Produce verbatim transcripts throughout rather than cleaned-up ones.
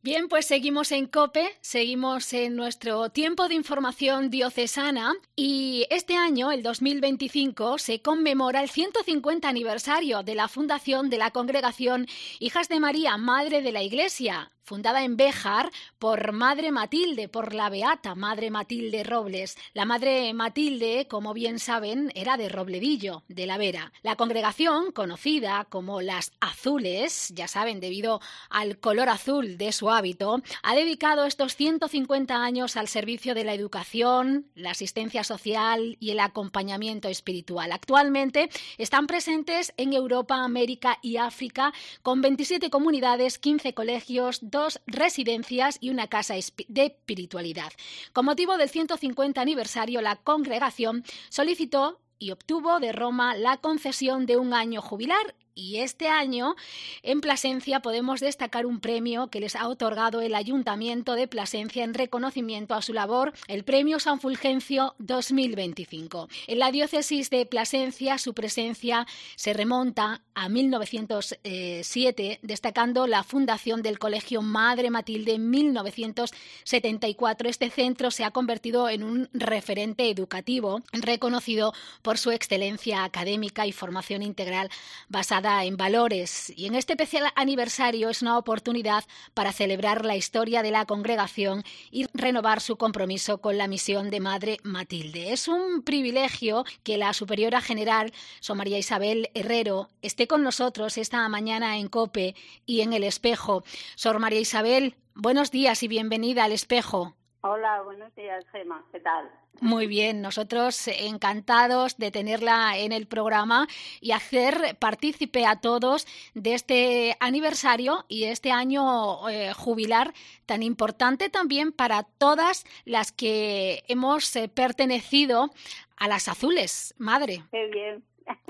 Bien, pues seguimos en COPE, seguimos en nuestro tiempo de información diocesana y este año, el dos mil veinticinco, se conmemora el ciento cincuenta aniversario de la fundación de la Congregación Hijas de María, Madre de la Iglesia, fundada en Béjar por Madre Matilde, por la beata Madre Matilde Robles. La Madre Matilde, como bien saben, era de Robledillo, de la Vera. La congregación, conocida como las Azules, ya saben, debido al color azul de su hábito, ha dedicado estos ciento cincuenta años al servicio de la educación, la asistencia social y el acompañamiento espiritual. Actualmente están presentes en Europa, América y África con veintisiete comunidades, quince colegios, dos residencias y una casa de espiritualidad. Con motivo del ciento cincuenta aniversario, la congregación solicitó y obtuvo de Roma la concesión de un año jubilar. Y este año, en Plasencia, podemos destacar un premio que les ha otorgado el Ayuntamiento de Plasencia en reconocimiento a su labor, el Premio San Fulgencio dos mil veinticinco. En la diócesis de Plasencia, su presencia se remonta a mil novecientos siete, destacando la fundación del Colegio Madre Matilde en mil novecientos setenta y cuatro. Este centro se ha convertido en un referente educativo, reconocido por su excelencia académica y formación integral basada en valores, y en este especial aniversario es una oportunidad para celebrar la historia de la congregación y renovar su compromiso con la misión de Madre Matilde. Es un privilegio que la superiora general, Sor María Isabel Herrero, esté con nosotros esta mañana en COPE y en El Espejo. Sor María Isabel, buenos días y bienvenida al Espejo. Hola, buenos días, Gemma. ¿Qué tal? Muy bien, nosotros encantados de tenerla en el programa y hacer partícipe a todos de este aniversario y este año eh, jubilar tan importante también para todas las que hemos eh, pertenecido a las Azules, madre. Qué bien.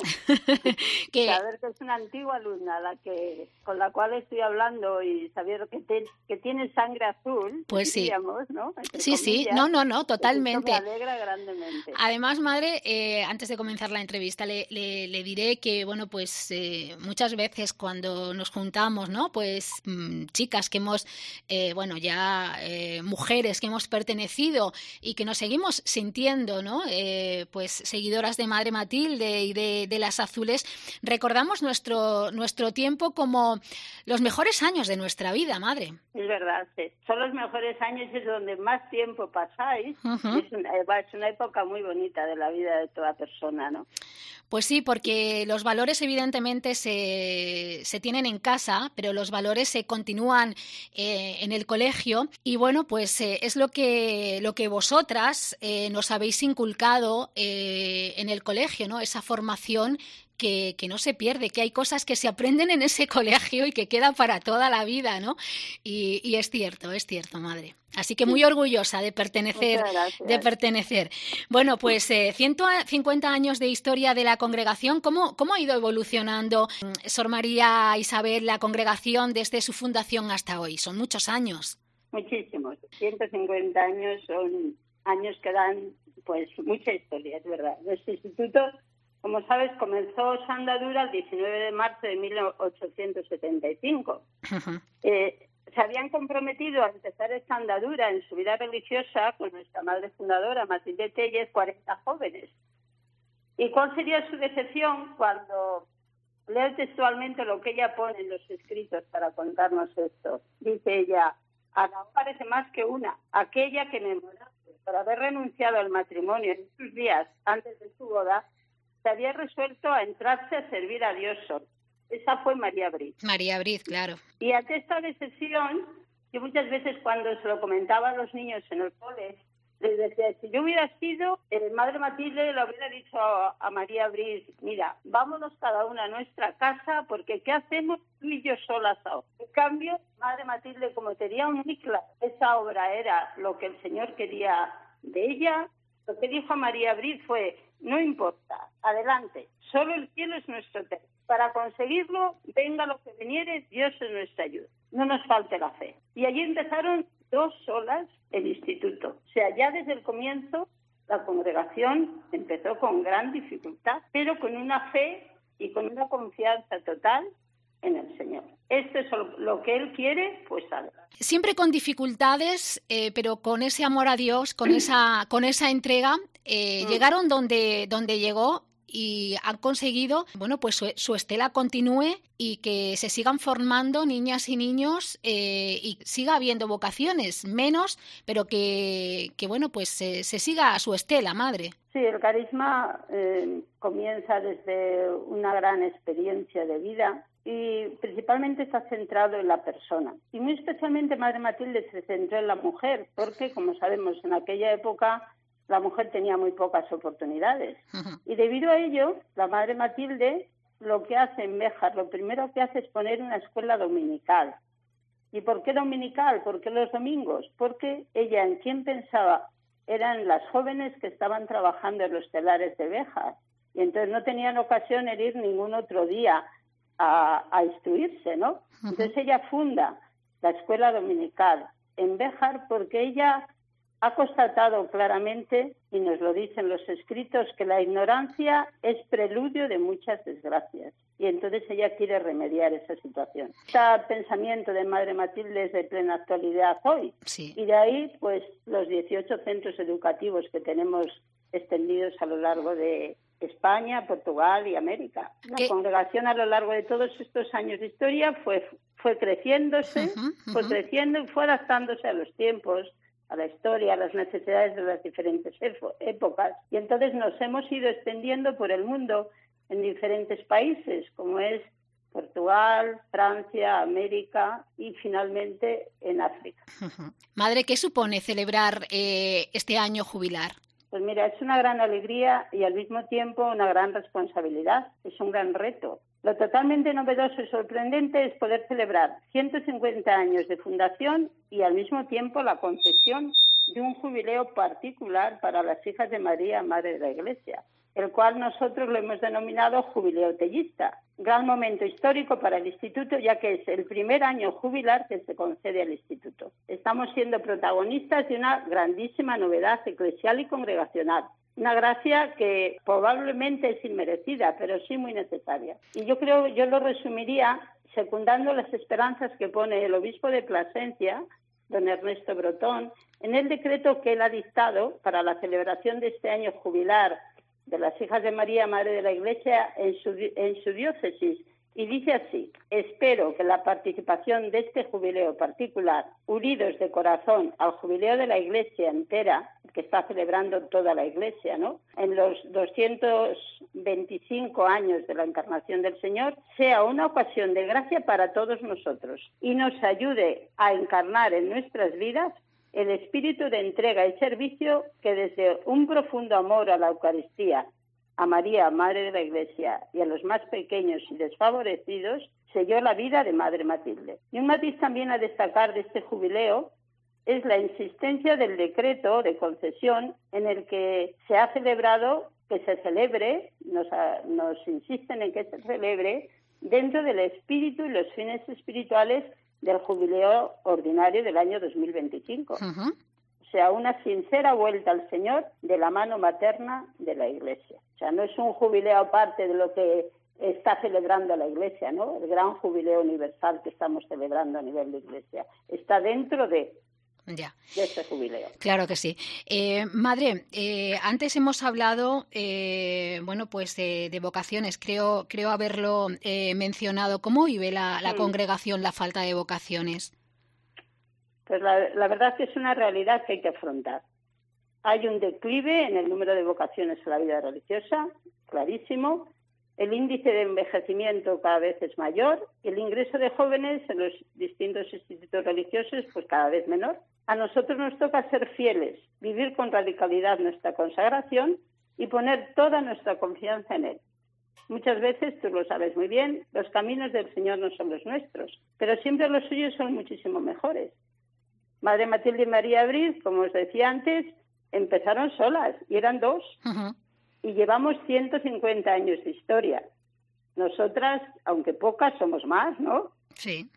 que... Saber que es una antigua alumna la que con la cual estoy hablando y saber que, te, que tiene sangre azul, pues sí, diríamos, ¿no? Entre sí, comillas, sí, no, no, no, totalmente. Eso me alegra grandemente. Además, madre, eh, antes de comenzar la entrevista le, le, le diré que, bueno, pues eh, muchas veces cuando nos juntamos, ¿no? Pues mmm, chicas que hemos, eh, bueno, ya eh, mujeres que hemos pertenecido y que nos seguimos sintiendo, ¿no? Eh, pues seguidoras de Madre Matilde y de De, de las Azules, recordamos nuestro nuestro tiempo como los mejores años de nuestra vida, madre. Es verdad, sí. Son los mejores años, es donde más tiempo pasáis. Uh-huh. Es una, es una época muy bonita de la vida de toda persona, ¿no? Pues sí, porque los valores evidentemente se, se tienen en casa, pero los valores se continúan eh, en el colegio y bueno, pues eh, es lo que, lo que vosotras eh, nos habéis inculcado eh, en el colegio, ¿no? Esa formación Que, que no se pierde, que hay cosas que se aprenden en ese colegio y que quedan para toda la vida, ¿no? Y, y es cierto, es cierto, madre. Así que muy orgullosa de pertenecer, de pertenecer. Bueno, pues eh, ciento cincuenta años de historia de la congregación. ¿Cómo, cómo ha ido evolucionando, Sor María Isabel, la congregación desde su fundación hasta hoy? Son muchos años. Muchísimos. ciento cincuenta años son años que dan, pues, mucha historia, es verdad. Nuestro instituto, como sabes, comenzó su andadura el diecinueve de marzo de mil ochocientos setenta y cinco. Uh-huh. Eh, se habían comprometido a empezar esta andadura en su vida religiosa con nuestra madre fundadora, Matilde Tellez, cuarenta jóvenes. ¿Y cuál sería su decepción cuando leo textualmente lo que ella pone en los escritos para contarnos esto? Dice ella: Ana parece más que una, aquella que memorable por haber renunciado al matrimonio en sus días antes de su boda, se había resuelto a entrarse a servir a Dios solo. Esa fue María Briz. María Briz, claro. Y ante esta decisión, yo muchas veces cuando se lo comentaba a los niños en el cole, les decía, si yo hubiera sido, eh, Madre Matilde le hubiera dicho a, a María Briz, mira, vámonos cada una a nuestra casa, porque ¿qué hacemos tú y yo solas ahora? En cambio, Madre Matilde, como tenía muy claro, esa obra era lo que el Señor quería de ella, lo que dijo a María Briz fue: no importa, adelante, solo el cielo es nuestro techo. Para conseguirlo, venga lo que viniere, Dios es nuestra ayuda. No nos falte la fe. Y allí empezaron dos solas el instituto. O sea, ya desde el comienzo la congregación empezó con gran dificultad, pero con una fe y con una confianza total en el Señor. Esto es lo que Él quiere, pues haga. Siempre con dificultades, eh, pero con ese amor a Dios, con esa, con esa entrega, eh, mm. llegaron donde, donde llegó y han conseguido, bueno, pues su, su estela continúe y que se sigan formando niñas y niños eh, y siga habiendo vocaciones, menos, pero que, que bueno, pues se, se siga su estela, madre. Sí, el carisma eh, comienza desde una gran experiencia de vida y principalmente está centrado en la persona. Y muy especialmente Madre Matilde se centró en la mujer, porque, como sabemos, en aquella época la mujer tenía muy pocas oportunidades. Uh-huh. Y debido a ello, la Madre Matilde lo que hace en Béjar, lo primero que hace es poner una escuela dominical. ¿Y por qué dominical? ¿Por qué los domingos? Porque ella, en quien pensaba, eran las jóvenes que estaban trabajando en los telares de Béjar. Y entonces no tenían ocasión de ir ningún otro día a, a instruirse, ¿no? Uh-huh. Entonces ella funda la escuela dominical en Béjar porque ella ha constatado claramente, y nos lo dicen los escritos, que la ignorancia es preludio de muchas desgracias. Y entonces ella quiere remediar esa situación. Este pensamiento de Madre Matilde es de plena actualidad hoy. Sí. Y de ahí, pues, los dieciocho centros educativos que tenemos extendidos a lo largo de España, Portugal y América. La ¿Qué? Congregación a lo largo de todos estos años de historia fue, fue creciéndose, uh-huh, uh-huh. fue creciendo y fue adaptándose a los tiempos, a la historia, a las necesidades de las diferentes épocas. Y entonces nos hemos ido extendiendo por el mundo en diferentes países, como es Portugal, Francia, América y finalmente en África. Uh-huh. Madre, ¿qué supone celebrar eh, este año jubilar? Pues mira, es una gran alegría y al mismo tiempo una gran responsabilidad. Es un gran reto. Lo totalmente novedoso y sorprendente es poder celebrar ciento cincuenta años de fundación y al mismo tiempo la concesión de un jubileo particular para las hijas de María, Madre de la Iglesia, el cual nosotros lo hemos denominado Jubileo Tellista. Gran momento histórico para el Instituto, ya que es el primer año jubilar que se concede al Instituto. Estamos siendo protagonistas de una grandísima novedad eclesial y congregacional. Una gracia que probablemente es inmerecida, pero sí muy necesaria. Y yo creo, yo lo resumiría secundando las esperanzas que pone el obispo de Plasencia, don Ernesto Brotón, en el decreto que él ha dictado para la celebración de este año jubilar de las hijas de María, Madre de la Iglesia, en su, en su diócesis. Y dice así: espero que la participación de este jubileo particular, unidos de corazón al jubileo de la Iglesia entera, que está celebrando toda la Iglesia, ¿no?, en los doscientos veinticinco años de la encarnación del Señor, sea una ocasión de gracia para todos nosotros y nos ayude a encarnar en nuestras vidas el espíritu de entrega y servicio que desde un profundo amor a la Eucaristía, a María, Madre de la Iglesia, y a los más pequeños y desfavorecidos, selló la vida de Madre Matilde. Y un matiz también a destacar de este jubileo es la insistencia del decreto de concesión en el que se ha celebrado, que se celebre, nos, nos insisten en que se celebre, dentro del espíritu y los fines espirituales del jubileo ordinario del año dos mil veinticinco. Uh-huh. O sea, una sincera vuelta al Señor de la mano materna de la Iglesia. O sea, no es un jubileo aparte de lo que está celebrando la Iglesia, ¿no? El gran jubileo universal que estamos celebrando a nivel de Iglesia. Está dentro de, ya. de ese jubileo. Claro que sí. Eh, madre, eh, antes hemos hablado, eh, bueno, pues de, de vocaciones. Creo, creo haberlo eh, mencionado. ¿Cómo vive la, la sí. congregación la falta de vocaciones? Pues la, la verdad es que es una realidad que hay que afrontar. Hay un declive en el número de vocaciones a la vida religiosa, clarísimo. El índice de envejecimiento cada vez es mayor. El ingreso de jóvenes en los distintos institutos religiosos, pues cada vez menor. A nosotros nos toca ser fieles, vivir con radicalidad nuestra consagración y poner toda nuestra confianza en Él. Muchas veces, tú lo sabes muy bien, los caminos del Señor no son los nuestros, pero siempre los suyos son muchísimo mejores. Madre Matilde y María Abril, como os decía antes, empezaron solas y eran dos. Uh-huh. Y llevamos ciento cincuenta años de historia. Nosotras, aunque pocas, somos más, ¿no? Sí.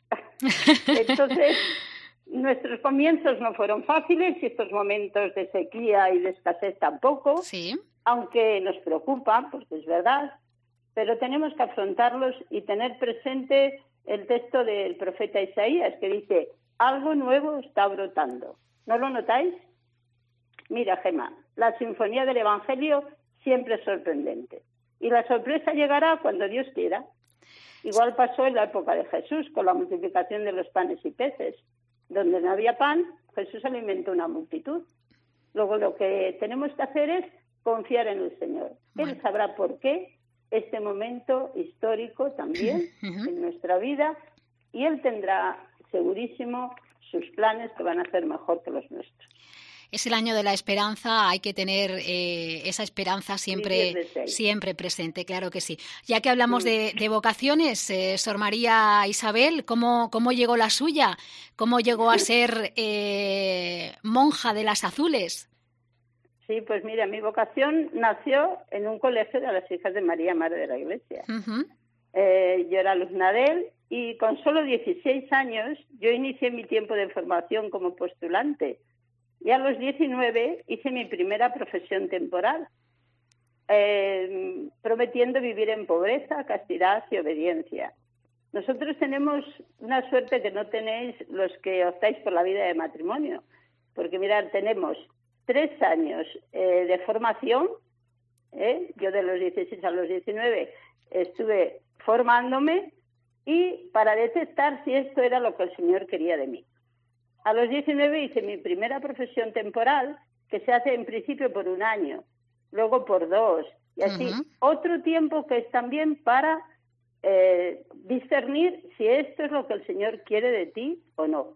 Entonces, nuestros comienzos no fueron fáciles y estos momentos de sequía y de escasez tampoco. Sí. Aunque nos preocupan, porque es verdad. pero tenemos que afrontarlos y tener presente el texto del profeta Isaías, que dice, algo nuevo está brotando. ¿No lo notáis? Mira, Gemma, la sinfonía del Evangelio siempre es sorprendente. Y la sorpresa llegará cuando Dios quiera. Igual pasó en la época de Jesús, con la multiplicación de los panes y peces. Donde no había pan, Jesús alimentó una multitud. Luego lo que tenemos que hacer es confiar en el Señor. Bueno. Él sabrá por qué este momento histórico también uh-huh. en nuestra vida, y Él tendrá segurísimo sus planes que van a ser mejor que los nuestros. Es el año de la esperanza, hay que tener eh, esa esperanza siempre siempre presente, claro que sí. Ya que hablamos sí. de, de vocaciones, eh, Sor María Isabel, ¿cómo, cómo llegó la suya? ¿Cómo llegó a ser eh, monja de las Azules? Sí, pues mira, mi vocación nació en un colegio de las Hijas de María, Madre de la Iglesia. Uh-huh. Eh, yo era alumna de él y con solo dieciséis años yo inicié mi tiempo de formación como postulante. Y a los diecinueve hice mi primera profesión temporal, eh, prometiendo vivir en pobreza, castidad y obediencia. Nosotros tenemos una suerte que no tenéis los que optáis por la vida de matrimonio, porque mirad, tenemos tres años eh, de formación, ¿eh? Yo de los dieciséis a los diecinueve estuve formándome y para detectar si esto era lo que el Señor quería de mí. A los diecinueve hice mi primera profesión temporal, que se hace en principio por un año, luego por dos, y así uh-huh. otro tiempo que es también para eh, discernir si esto es lo que el Señor quiere de ti o no.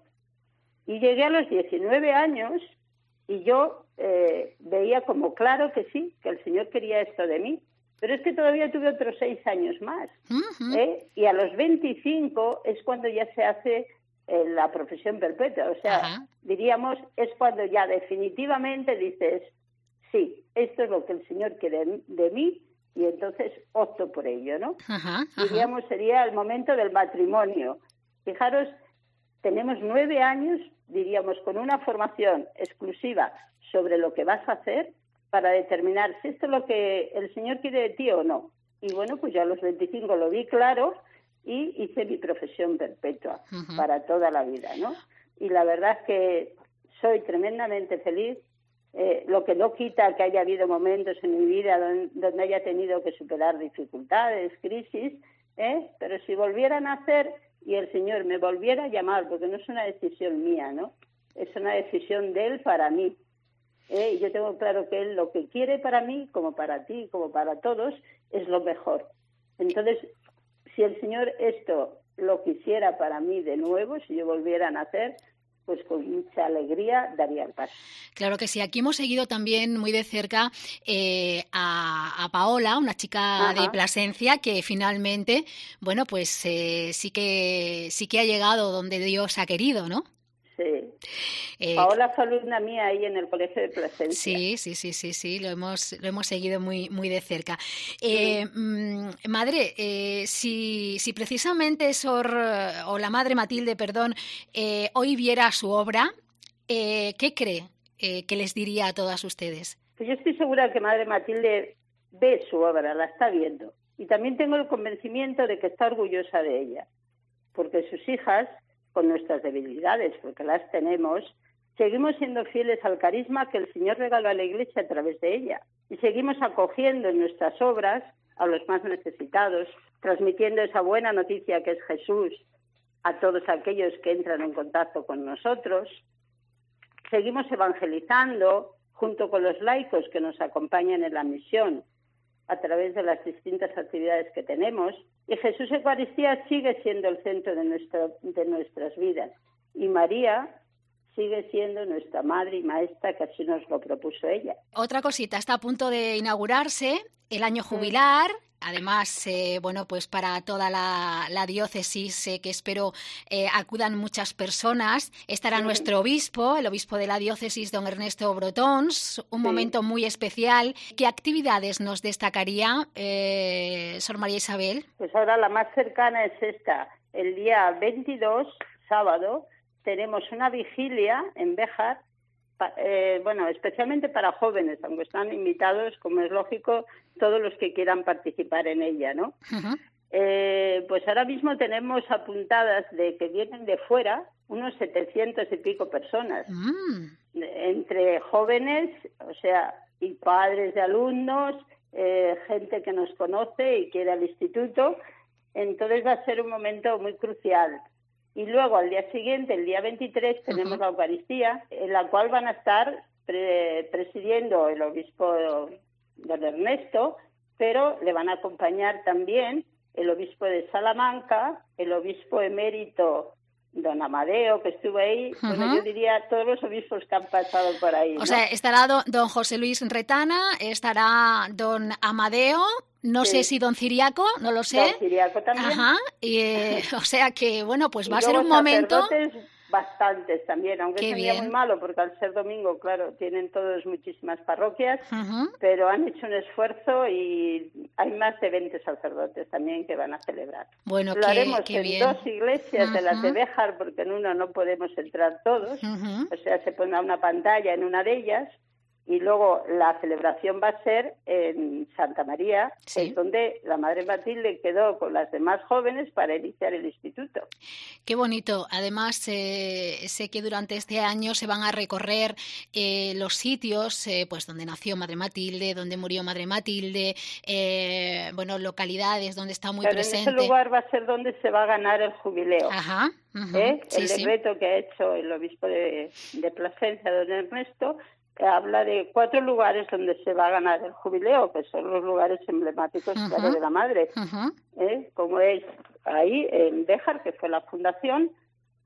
Y llegué a los diecinueve años y yo eh, veía como claro que sí, que el Señor quería esto de mí, pero es que todavía tuve otros seis años más. Uh-huh. ¿eh? Y a los veinticinco es cuando ya se hace eh, la profesión perpetua, o sea, uh-huh. diríamos, es cuando ya definitivamente dices, sí, esto es lo que el Señor quiere de mí, y entonces opto por ello, ¿no? Uh-huh. Uh-huh. Diríamos, sería el momento del matrimonio. Fijaros, tenemos nueve años, diríamos, con una formación exclusiva sobre lo que vas a hacer para determinar si esto es lo que el Señor quiere de ti o no. Y bueno, pues ya a los veinticinco lo vi claro y hice mi profesión perpetua uh-huh. para toda la vida, ¿no? Y la verdad es que soy tremendamente feliz, eh, lo que no quita que haya habido momentos en mi vida donde, donde haya tenido que superar dificultades, crisis, ¿eh? Pero si volvieran a hacer y el Señor me volviera a llamar, porque no es una decisión mía, ¿no? Es una decisión de Él para mí. ¿eh? Y yo tengo claro que Él lo que quiere para mí, como para ti, como para todos, es lo mejor. Entonces, si el Señor esto lo quisiera para mí de nuevo, si yo volviera a nacer, pues con mucha alegría daría el paso. Claro que sí. Aquí hemos seguido también muy de cerca eh, a, a Paola, una chica Ajá. de Plasencia, que finalmente, bueno, pues eh, sí que sí que ha llegado donde Dios ha querido, ¿no? Sí. Eh, Paola fue alumna mía ahí en el colegio de Plasencia. Sí, sí, sí, sí, sí, lo hemos lo hemos seguido muy muy de cerca. Eh, sí. Madre, eh, si si precisamente Sor o la Madre Matilde, perdón, eh, hoy viera su obra, eh, ¿qué cree eh, que les diría a todas ustedes? Pues yo estoy segura que Madre Matilde ve su obra, la está viendo, y también tengo el convencimiento de que está orgullosa de ella, porque sus hijas, con nuestras debilidades, porque las tenemos, seguimos siendo fieles al carisma que el Señor regaló a la Iglesia a través de ella. Y seguimos acogiendo en nuestras obras a los más necesitados, transmitiendo esa buena noticia que es Jesús a todos aquellos que entran en contacto con nosotros. Seguimos evangelizando junto con los laicos que nos acompañan en la misión a través de las distintas actividades que tenemos, y Jesús Eucaristía sigue siendo el centro de, nuestro, de nuestras vidas, y María sigue siendo nuestra madre y maestra, que así nos lo propuso ella. Otra cosita, está a punto de inaugurarse el año jubilar, además, eh, bueno, pues para toda la, la diócesis, eh, que espero eh, acudan muchas personas, estará sí. nuestro obispo, el obispo de la diócesis, don Ernesto Brotons, un sí. momento muy especial. ¿Qué actividades nos destacaría, eh, Sor María Isabel? Pues ahora la más cercana es esta. El día veintidós, sábado, tenemos una vigilia en Béjar pa, eh, bueno, especialmente para jóvenes, aunque están invitados, como es lógico, todos los que quieran participar en ella, ¿no? Uh-huh. Eh, pues ahora mismo tenemos apuntadas de que vienen de fuera unos setecientos y pico personas, Mm. entre jóvenes, o sea, y padres de alumnos, eh, gente que nos conoce y quiere al instituto. Entonces va a ser un momento muy crucial. Y luego al día siguiente, el día veintitrés, tenemos uh-huh. la Eucaristía, en la cual van a estar pre- presidiendo el obispo don Ernesto, pero le van a acompañar también el obispo de Salamanca, el obispo emérito don Amadeo, que estuvo ahí. Uh-huh. Bueno, yo diría todos los obispos que han pasado por ahí, O ¿no? sea, estará don, don José Luis Retana, estará don Amadeo, no sí. sé si don Ciriaco, no lo sé. Don Ciriaco también. Ajá, y, eh, o sea que, bueno, pues va y a ser un momento... bastantes también, aunque Qué es un día bien. muy malo, porque al ser domingo, claro, tienen todos muchísimas parroquias, uh-huh. pero han hecho un esfuerzo y hay más de veinte sacerdotes también que van a celebrar. Bueno, Lo qué, haremos qué en bien. dos iglesias uh-huh. de las de Béjar, porque en una no podemos entrar todos, uh-huh. o sea, se pone una pantalla en una de ellas, y luego la celebración va a ser en Santa María, sí. es donde la Madre Matilde quedó con las demás jóvenes para iniciar el instituto. Qué bonito. Además, eh, sé que durante este año se van a recorrer eh, los sitios eh, pues donde nació Madre Matilde, donde murió Madre Matilde, eh, bueno, localidades donde está muy Pero presente. En ese lugar va a ser donde se va a ganar el jubileo. Ajá. Uh-huh. ¿Eh? Sí, el decreto sí. que ha hecho el obispo de, de Plasencia, don Ernesto, habla de cuatro lugares donde se va a ganar el jubileo, que son los lugares emblemáticos, uh-huh. claro, de la Madre, uh-huh. ¿eh? Como es ahí en Béjar, que fue la fundación,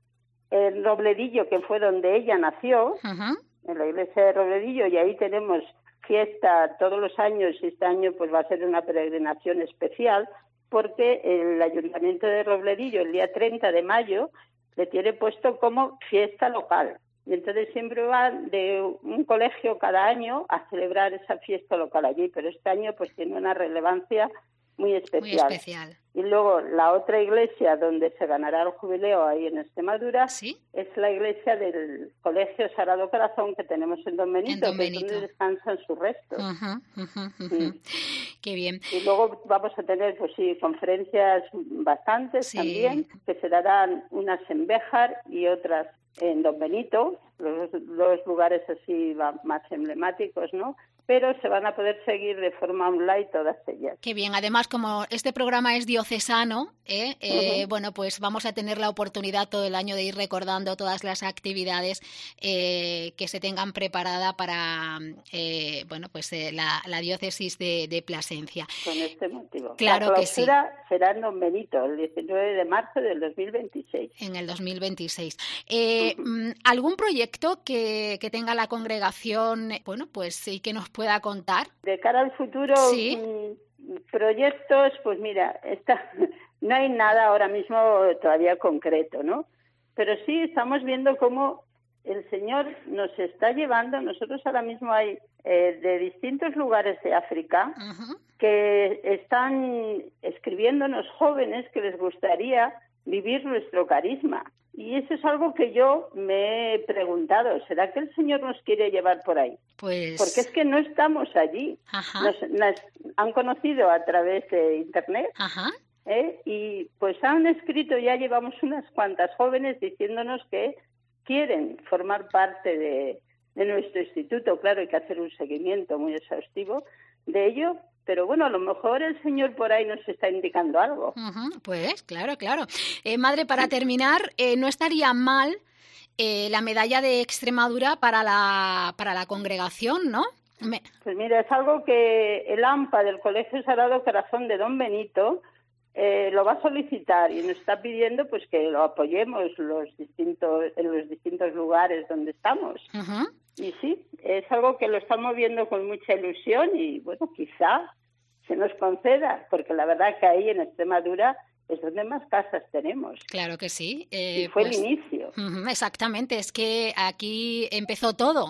en Robledillo, que fue donde ella nació, uh-huh. en la iglesia de Robledillo, y ahí tenemos fiesta todos los años, y este año pues va a ser una peregrinación especial, porque el Ayuntamiento de Robledillo, el día treinta de mayo, le tiene puesto como fiesta local. Y entonces siempre van de un colegio cada año a celebrar esa fiesta local allí, pero este año pues tiene una relevancia muy especial. Muy especial. Y luego la otra iglesia donde se ganará el jubileo ahí en Extremadura, ¿sí? Es la iglesia del Colegio Sagrado Corazón que tenemos en Don Benito, en Don que Benito. es donde descansan sus restos. Uh-huh, uh-huh, uh-huh. Mm. Qué bien. Y luego vamos a tener, pues sí, conferencias bastantes sí. también, que se darán unas en Béjar y otras en Don Benito, los dos lugares así más emblemáticos, ¿no? Pero se van a poder seguir de forma online todas ellas. Qué bien. Además, como este programa es diocesano, ¿eh? Eh, uh-huh. bueno, pues vamos a tener la oportunidad todo el año de ir recordando todas las actividades eh, que se tengan preparada para, eh, bueno, pues eh, la, la diócesis de, de Plasencia. Con este motivo. Claro la que sí. será en Don Benito, el diecinueve de marzo del dos mil veintiséis. En el dos mil veintiséis. Eh, uh-huh. ¿Algún proyecto que, que tenga la congregación, bueno, pues sí que nos pueda contar? De cara al futuro, ¿sí? Proyectos, pues mira, está, no hay nada ahora mismo todavía concreto, ¿no? Pero sí estamos viendo cómo el Señor nos está llevando. Nosotros ahora mismo hay eh, de distintos lugares de África uh-huh. que están escribiéndonos jóvenes que les gustaría vivir nuestro carisma. Y eso es algo que yo me he preguntado. ¿Será que el Señor nos quiere llevar por ahí? Pues... Porque es que no estamos allí. Ajá. Nos, nos han conocido a través de Internet. Ajá. ¿eh? Y pues han escrito, ya llevamos unas cuantas jóvenes diciéndonos que quieren formar parte de, de nuestro instituto. Claro, hay que hacer un seguimiento muy exhaustivo de ello. Pero bueno, a lo mejor el Señor por ahí nos está indicando algo. Uh-huh, pues claro, claro. Eh, madre, para terminar, eh, no estaría mal eh, la medalla de Extremadura para la, para la congregación, ¿no? Me... Pues mira, es algo que el A M P A del Colegio Sagrado Corazón de Don Benito eh, lo va a solicitar y nos está pidiendo pues que lo apoyemos los distintos, en los distintos lugares donde estamos. Uh-huh. Y sí, es algo que lo estamos viendo con mucha ilusión y, bueno, quizá se nos conceda, porque la verdad que ahí en Extremadura es donde más casas tenemos. Claro que sí. Eh, y fue pues, el inicio. Uh-huh, exactamente, es que aquí empezó todo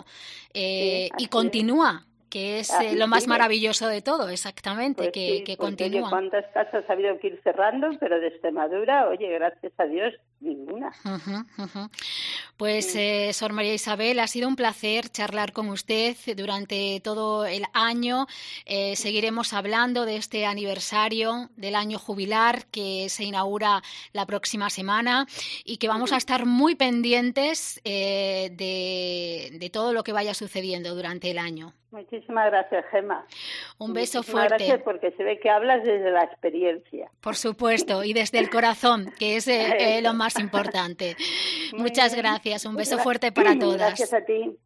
eh, sí, y continúa, es. que es eh, lo más sigue. maravilloso de todo, exactamente, pues que, sí, que porque, continúa. Oye, cuántas casas ha habido que ir cerrando, pero de Extremadura, oye, gracias a Dios, ninguna. Uh-huh, uh-huh. Pues, eh, Sor María Isabel, ha sido un placer charlar con usted durante todo el año. Eh, seguiremos hablando de este aniversario del año jubilar que se inaugura la próxima semana y que vamos uh-huh. a estar muy pendientes eh, de, de todo lo que vaya sucediendo durante el año. Muchísimas gracias, Gemma. Un beso Muchísimas fuerte. Gracias, porque se ve que hablas desde la experiencia. Por supuesto, y desde el corazón, que es eh, eh, lo más importante. Muy Muchas bien. gracias. Un beso fuerte para todas. Gracias a ti.